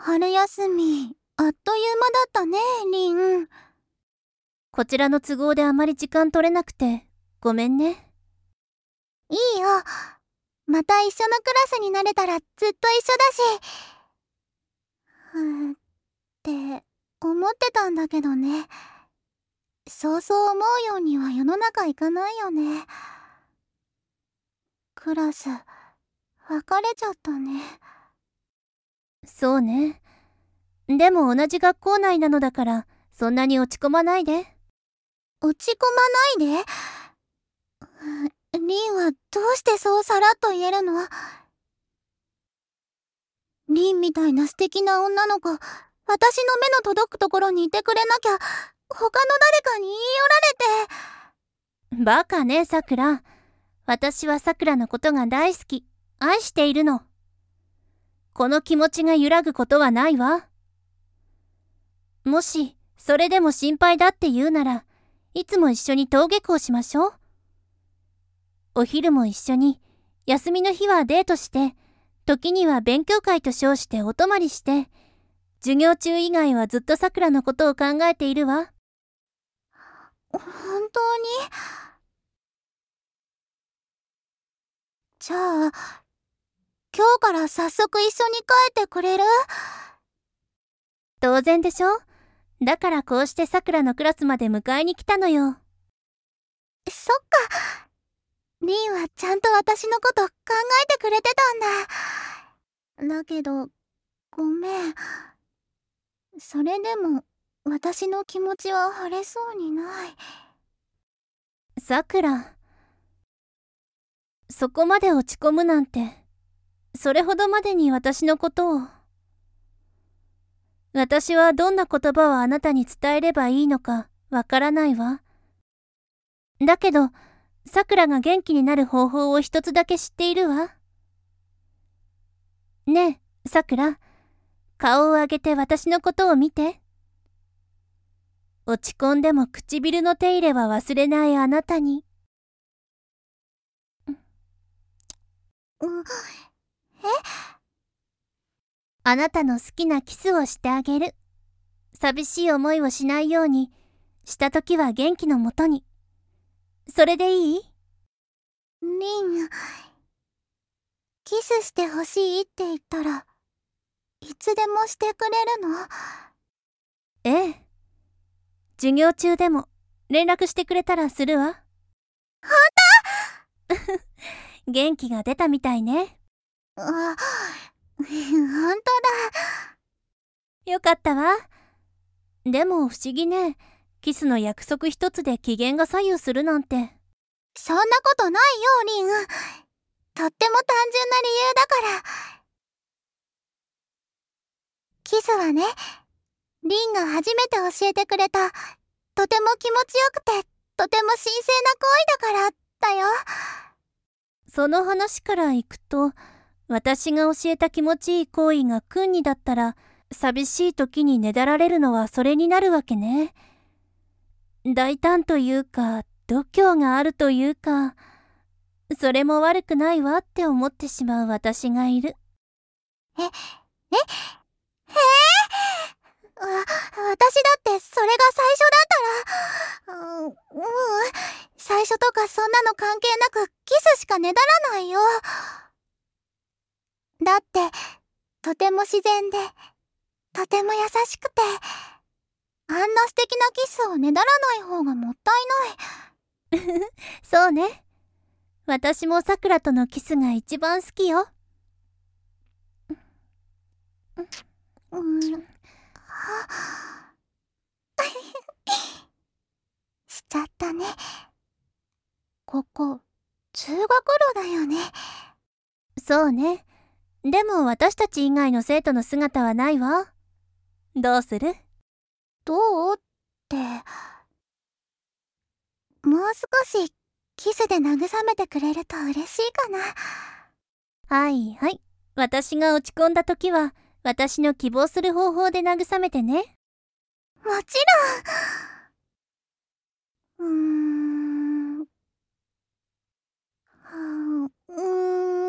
春休み、あっという間だったね、リン。 こちらの都合であまり時間取れなくて、ごめんね。 いいよ。また一緒のクラスになれたらずっと一緒だし。って思ってたんだけどね。そうそう思うようには世の中いかないよね。クラス、別れちゃったね。 そうね。でも同じ学校内なのだから、そんなに落ち込まないで。 落ち込まないで。リンはどうしてそうさらっと言えるの？リンみたいな素敵な女の子、私の目の届くところにいてくれなきゃ、他の誰かに言い寄られて。 バカね、さくら。私はさくらのことが大好き、愛しているの。この気持ちが揺らぐことはないわ。もし、それでも心配だって言うなら、いつも一緒に登下校しましょう。お昼も一緒に、休みの日はデートして、時には勉強会と称してお泊まりして、授業中以外はずっとさくらのことを考えているわ。 本当に？じゃあ、今日から早速一緒に帰ってくれる？ 当然でしょ？だからこうしてさくらのクラスまで迎えに来たのよ。 そっか。リンはちゃんと私のこと考えてくれてたんだ。だけど、ごめん。それでも、私の気持ちは晴れそうにない。 さくら、そこまで落ち込むなんて、それほどまでに私のことを。私はどんな言葉をあなたに伝えればいいのかわからないわ。だけど、さくらが元気になる方法を一つだけ知っているわ。ねえ、さくら、顔を上げて私のことを見て。落ち込んでも唇の手入れは忘れないあなたに。あなたの好きなキスをしてあげる。寂しい思いをしないように、したときは元気のもとに。それでいい？ リン、キスしてほしいって言ったら、いつでもしてくれるの？ ええ。授業中でも連絡してくれたらするわ。 本元気が出たみたいね。 当？本当だ。 よかったわ。でも不思議ね。キスの約束一つで機嫌が左右するなんて。 そんなことないよ、リン。とっても単純な理由だから。キスはね、リンが初めて教えてくれた、とても気持ちよくて、とても神聖な行為だからだよ。 その話からいくと、私が教えた気持ちいい行為が君にだったら、寂しい時にねだられるのはそれになるわけね。大胆というか、度胸があるというか、それも悪くないわって思ってしまう私がいる。 え、え、へ私だってそれが最初だったら、最初とかそんなの関係なくキスしかねだらないよ。だって、とても自然で、とても優しくて、あんな素敵なキスをねだらない方がもったいない。 そうね。私もさくらとのキスが一番好きよ。 うん、しちゃったね。ここ、通学路だよね。 そうね。でも私たち以外の生徒の姿はないわ。どうする？ どうって、もう少しキスで慰めてくれると嬉しいかな。 はいはい。私が落ち込んだ時は、私の希望する方法で慰めてね。 もちろん。うーん。